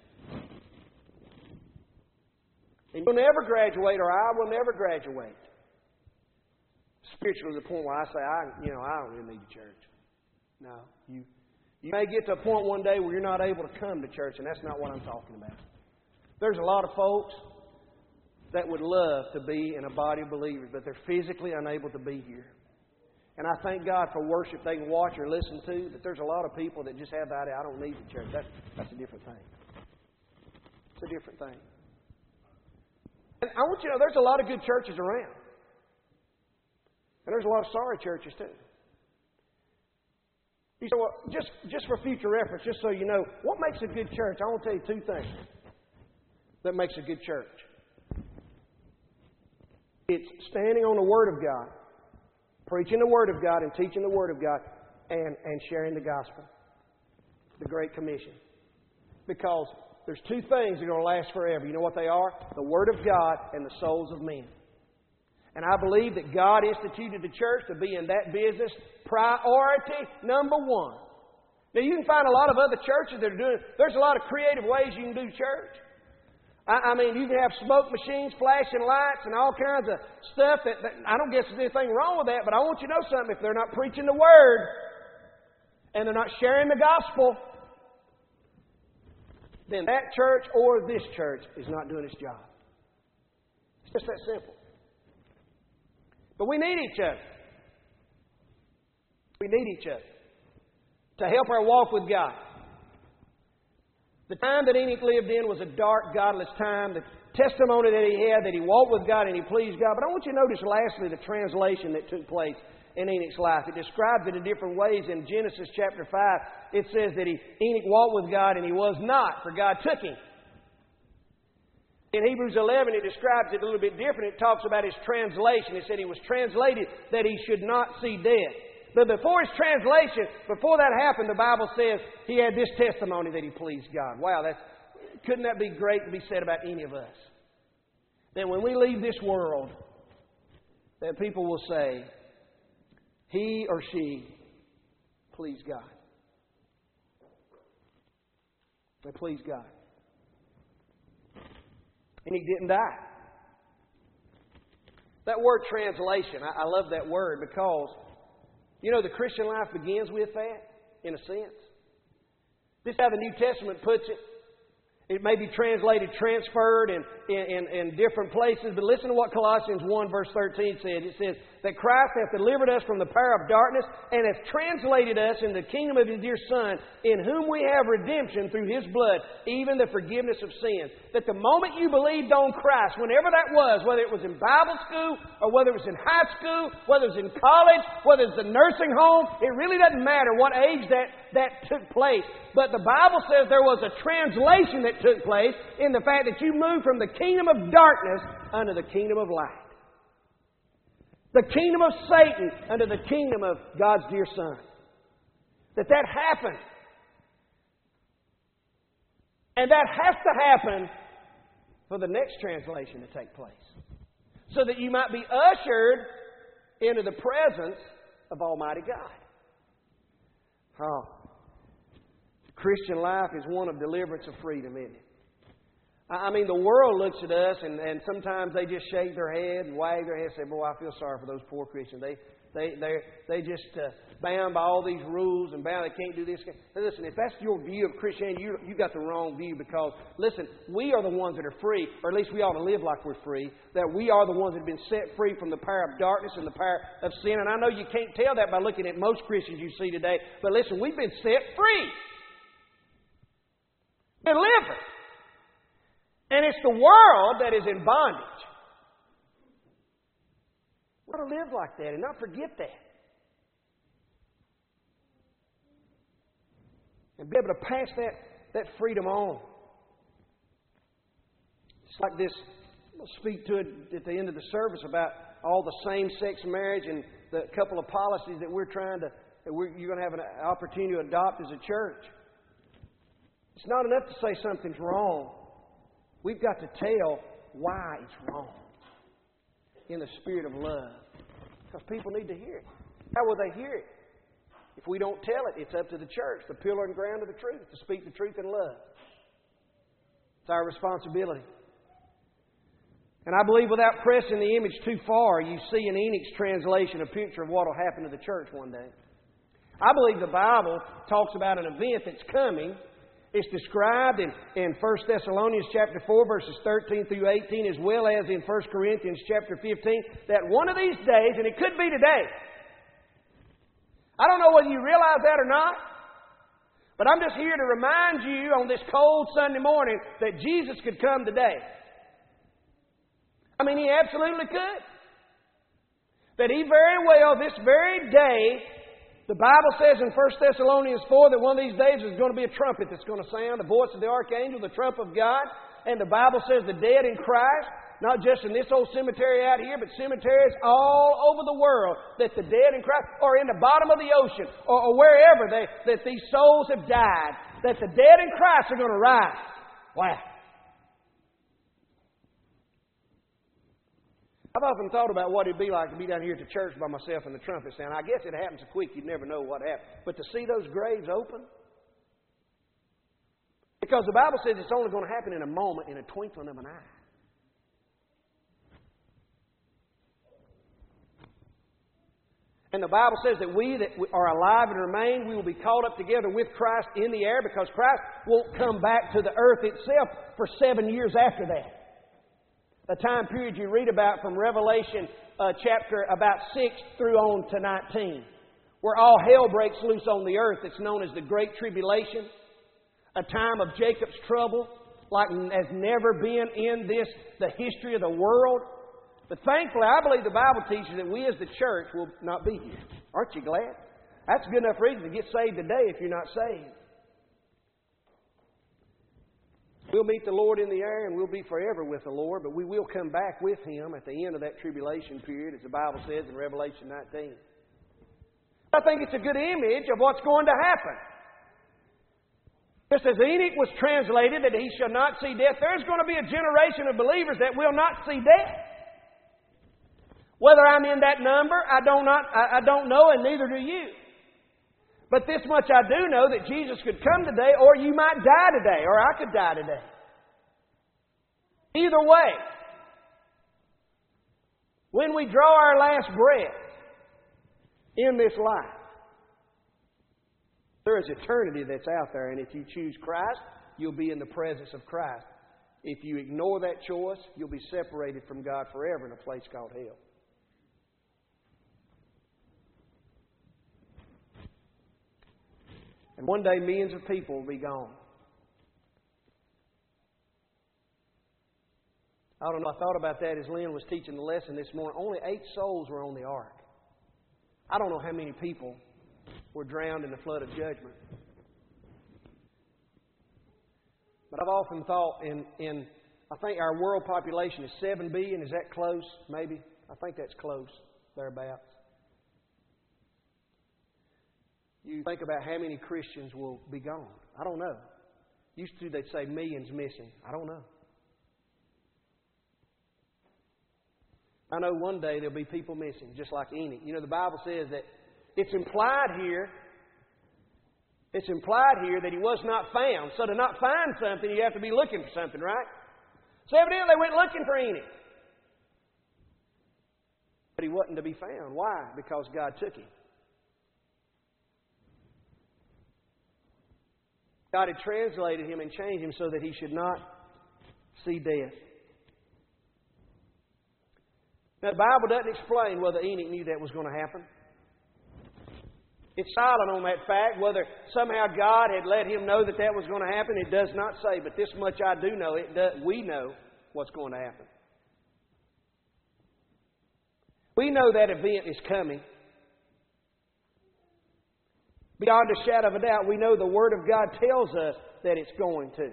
And you'll never graduate, or I will never graduate spiritually to the point where I say, I, you know, I don't really need a church. No, you, you may get to a point one day where you're not able to come to church, and that's not what I'm talking about. There's a lot of folks that would love to be in a body of believers, but they're physically unable to be here. And I thank God for worship they can watch or listen to, but there's a lot of people that just have the idea, I don't need the church. That's, that's a different thing. It's a different thing. And I want you to know there's a lot of good churches around. And there's a lot of sorry churches too. You say, well, just, just for future reference, just so you know, what makes a good church? I want to tell you two things that makes a good church. It's standing on the Word of God, preaching the Word of God and teaching the Word of God, and, and sharing the gospel, the Great Commission. Because there's two things that are going to last forever. You know what they are? The Word of God and the souls of men. And I believe that God instituted the church to be in that business priority number one. Now, you can find a lot of other churches that are doing, there's a lot of creative ways you can do church. I, I mean, you can have smoke machines, flashing lights, and all kinds of stuff. That, that I don't guess there's anything wrong with that, but I want you to know something. If they're not preaching the Word and they're not sharing the gospel, then that church or this church is not doing its job. It's just that simple. But we need each other. We need each other to help our walk with God. The time that Enoch lived in was a dark, godless time. The testimony that he had, that he walked with God and he pleased God. But I want you to notice lastly the translation that took place in Enoch's life. It describes it in different ways. In Genesis chapter five, it says that he, Enoch walked with God and he was not, for God took him. In Hebrews eleven, it describes it a little bit different. It talks about his translation. It said he was translated that he should not see death. But before his translation, before that happened, the Bible says he had this testimony that he pleased God. Wow, that's, couldn't that be great to be said about any of us? That when we leave this world, that people will say, he or she pleased God. They pleased God. And he didn't die. That word translation, I, I love that word because, you know, the Christian life begins with that, in a sense. This is how the New Testament puts it. It may be translated, transferred in, in, in different places, but listen to what Colossians one verse thirteen said. It says that Christ hath delivered us from the power of darkness and hath translated us in the kingdom of His dear Son, in whom we have redemption through His blood, even the forgiveness of sins. That the moment you believed on Christ, whenever that was, whether it was in Bible school or whether it was in high school, whether it was in college, whether it was a nursing home, it really doesn't matter what age that, that took place. But the Bible says there was a translation that took place in the fact that you moved from the kingdom of darkness unto the kingdom of light. The kingdom of Satan unto the kingdom of God's dear Son. That that happened. And that has to happen for the next translation to take place. So that you might be ushered into the presence of Almighty God. Oh. Christian life is one of deliverance of freedom, isn't it? I mean, the world looks at us and, and sometimes they just shake their head and wag their head and say, boy, I feel sorry for those poor Christians. They, They they they just uh, bound by all these rules and bound. They can't do this. Now listen, if that's your view of Christianity, you you got the wrong view, because listen, we are the ones that are free, or at least we ought to live like we're free. That we are the ones that have been set free from the power of darkness and the power of sin. And I know you can't tell that by looking at most Christians you see today. But listen, we've been set free. Delivered. And it's the world that is in bondage. We ought to live like that and not forget that. And be able to pass that, that freedom on. It's like this, I'll speak to it at the end of the service about all the same-sex marriage and the couple of policies that we're trying to, that we're, you're going to have an opportunity to adopt as a church. It's not enough to say something's wrong. We've got to tell why it's wrong in the spirit of love. Because people need to hear it. How will they hear it? If we don't tell it, it's up to the church, the pillar and ground of the truth, to speak the truth in love. It's our responsibility. And I believe without pressing the image too far, you see in Enoch's translation a picture of what will happen to the church one day. I believe the Bible talks about an event that's coming. It's described in, in First Thessalonians chapter four, verses thirteen through eighteen, as well as in First Corinthians chapter fifteen, that one of these days, and it could be today, I don't know whether you realize that or not, but I'm just here to remind you on this cold Sunday morning that Jesus could come today. I mean, He absolutely could. That He very well, this very day, the Bible says in First Thessalonians four that one of these days there's going to be a trumpet that's going to sound, the voice of the archangel, the trump of God. And the Bible says the dead in Christ, not just in this old cemetery out here, but cemeteries all over the world, that the dead in Christ are in the bottom of the ocean or, or wherever they, that these souls have died, that the dead in Christ are going to rise. Wow. I've often thought about what it'd be like to be down here at the church by myself and the trumpet sound. I guess it happens so quick you'd never know what happened. But to see those graves open, because the Bible says it's only going to happen in a moment, in a twinkling of an eye. And the Bible says that we that are alive and remain, we will be caught up together with Christ in the air, because Christ won't come back to the earth itself for seven years after that. The time period you read about from Revelation uh, chapter about six through on to nineteen, where all hell breaks loose on the earth. It's known as the Great Tribulation, a time of Jacob's trouble like has never been in this the history of the world. But thankfully, I believe the Bible teaches that we as the church will not be here. Aren't you glad? That's a good enough reason to get saved today if you're not saved. We'll meet the Lord in the air and we'll be forever with the Lord, but we will come back with Him at the end of that tribulation period, as the Bible says in Revelation nineteen. I think it's a good image of what's going to happen. Just as Enoch was translated that he shall not see death, there's going to be a generation of believers that will not see death. Whether I'm in that number, I don't, not, I, I don't know, and neither do you. But this much I do know, that Jesus could come today, or you might die today, or I could die today. Either way, when we draw our last breath in this life, there is eternity that's out there, and if you choose Christ, you'll be in the presence of Christ. If you ignore that choice, you'll be separated from God forever in a place called hell. And one day, millions of people will be gone. I don't know, I thought about that as Lynn was teaching the lesson this morning. Only eight souls were on the ark. I don't know how many people were drowned in the flood of judgment. But I've often thought in, in I think our world population is seven billion. Is that close? Maybe. I think that's close, thereabouts. You think about how many Christians will be gone. I don't know. Used to, they'd say millions missing. I don't know. I know one day there'll be people missing, just like Enoch. You know, the Bible says that it's implied here, it's implied here that he was not found. So to not find something, you have to be looking for something, right? So evidently they went looking for Enoch. But he wasn't to be found. Why? Because God took him. God had translated him and changed him so that he should not see death. Now, the Bible doesn't explain whether Enoch knew that was going to happen. It's silent on that fact. Whether somehow God had let him know that that was going to happen, it does not say. But this much I do know, it does, we know what's going to happen. We know that event is coming. Beyond a shadow of a doubt, we know the Word of God tells us that it's going to.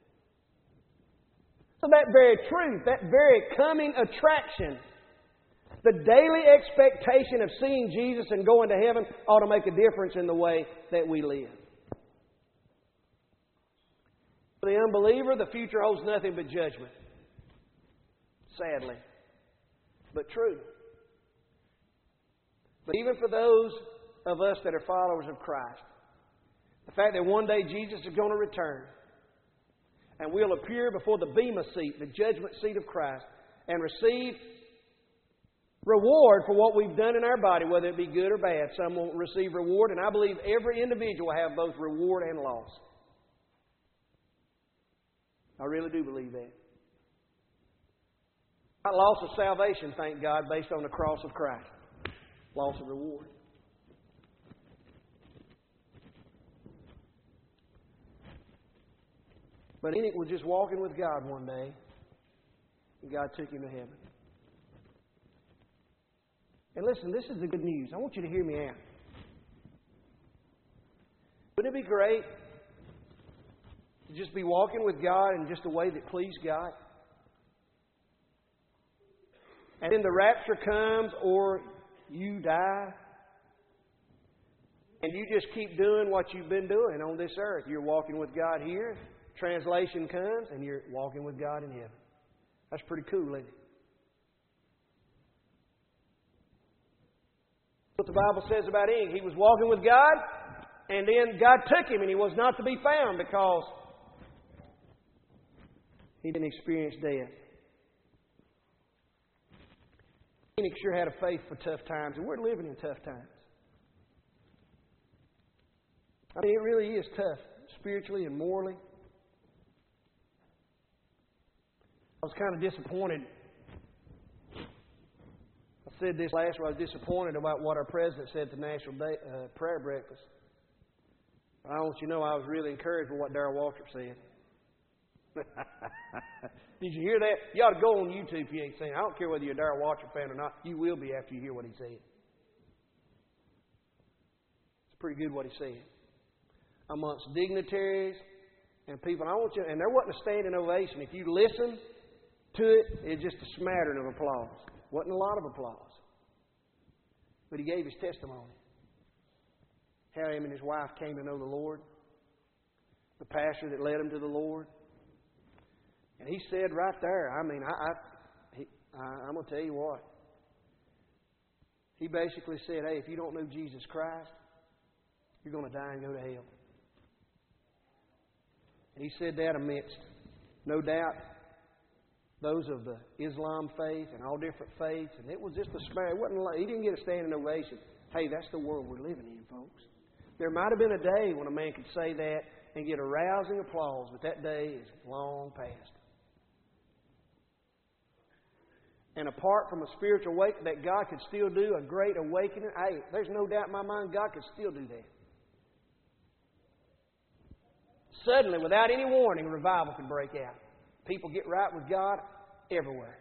So that very truth, that very coming attraction, the daily expectation of seeing Jesus and going to heaven ought to make a difference in the way that we live. For the unbeliever, the future holds nothing but judgment. Sadly. But true. But even for those of us that are followers of Christ, the fact that one day Jesus is going to return and we'll appear before the Bema seat, the judgment seat of Christ, and receive reward for what we've done in our body, whether it be good or bad. Some will receive reward, and I believe every individual will have both reward and loss. I really do believe that. Not loss of salvation, thank God, based on the cross of Christ. Loss of reward. But Enoch was just walking with God one day, and God took him to heaven. And listen, this is the good news. I want you to hear me out. Wouldn't it be great to just be walking with God in just a way that pleased God? And then the rapture comes, or you die, and you just keep doing what you've been doing on this earth. You're walking with God here. Translation comes, and you're walking with God in heaven. That's pretty cool, isn't it? What the Bible says about Enoch. He was walking with God, and then God took him, and he was not to be found because he didn't experience death. Enoch sure had a faith for tough times, and we're living in tough times. I mean, it really is tough, spiritually and morally. I was kind of disappointed. I said this last year. I was disappointed about what our president said at the National Day, uh, Prayer Breakfast. I want you to know I was really encouraged with what Darrell Waltrip said. Did you hear that? You ought to go on YouTube if you ain't seen it. I don't care whether you're a Darrell Waltrip fan or not. You will be after you hear what he said. It's pretty good what he said. Amongst dignitaries and people. And I want you, and there wasn't a standing ovation. If you listen to it, it's just a smattering of applause. Wasn't a lot of applause. But he gave his testimony. How him and his wife came to know the Lord. The pastor that led him to the Lord. And he said right there, I mean, I, I, he, I, I'm going to tell you what. He basically said, hey, if you don't know Jesus Christ, you're going to die and go to hell. And he said that amidst, no doubt, those of the Islam faith and all different faiths. And it was just a smatter. It wasn't like, he didn't get a standing ovation. Hey, that's the world we're living in, folks. There might have been a day when a man could say that and get a rousing applause, but that day is long past. And apart from a spiritual awakening that God could still do, a great awakening, hey, there's no doubt in my mind God could still do that. Suddenly, without any warning, revival could break out. People get right with God everywhere.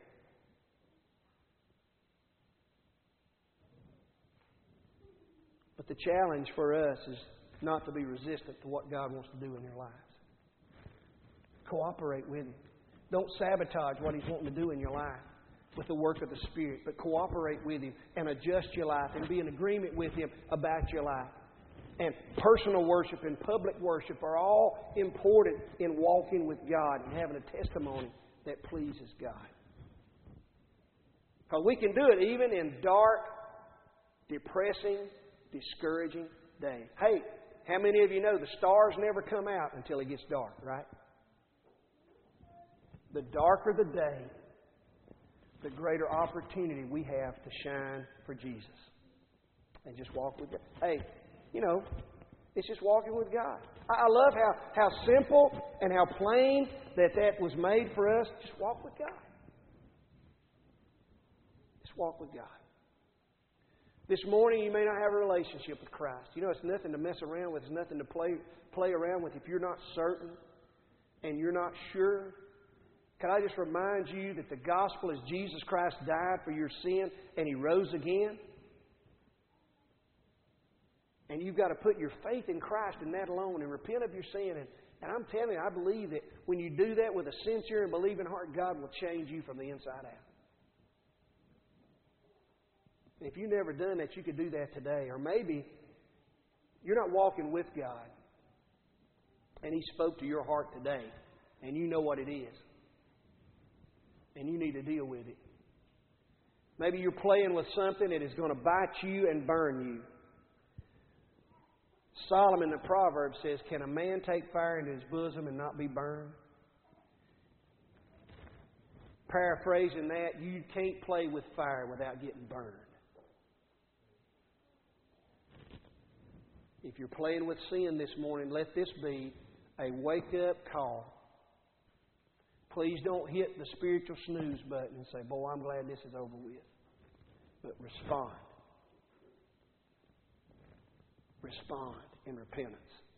But the challenge for us is not to be resistant to what God wants to do in your lives. Cooperate with Him. Don't sabotage what He's wanting to do in your life with the work of the Spirit, but cooperate with Him and adjust your life and be in agreement with Him about your life. And personal worship and public worship are all important in walking with God and having a testimony that pleases God. Because we can do it even in dark, depressing, discouraging days. Hey, how many of you know the stars never come out until it gets dark, right? The darker the day, the greater opportunity we have to shine for Jesus. And just walk with God. Hey, you know, it's just walking with God. I love how, how simple and how plain that that was made for us. Just walk with God. Just walk with God. This morning you may not have a relationship with Christ. You know, it's nothing to mess around with. It's nothing to play, play around with if you're not certain and you're not sure. Can I just remind you that the gospel is Jesus Christ died for your sin and He rose again? And you've got to put your faith in Christ and that alone and repent of your sin. And, and I'm telling you, I believe that when you do that with a sincere and believing heart, God will change you from the inside out. And if you've never done that, you could do that today. Or maybe you're not walking with God and He spoke to your heart today and you know what it is. And you need to deal with it. Maybe you're playing with something that is going to bite you and burn you. Solomon, the proverb says, can a man take fire into his bosom and not be burned? Paraphrasing that, you can't play with fire without getting burned. If you're playing with sin this morning, let this be a wake-up call. Please don't hit the spiritual snooze button and say, boy, I'm glad this is over with. But respond. Respond in repentance.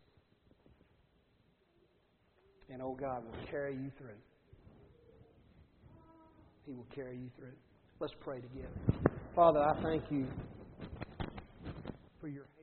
And, oh, God will carry you through. He will carry you through. Let's pray together. Father, I thank you for your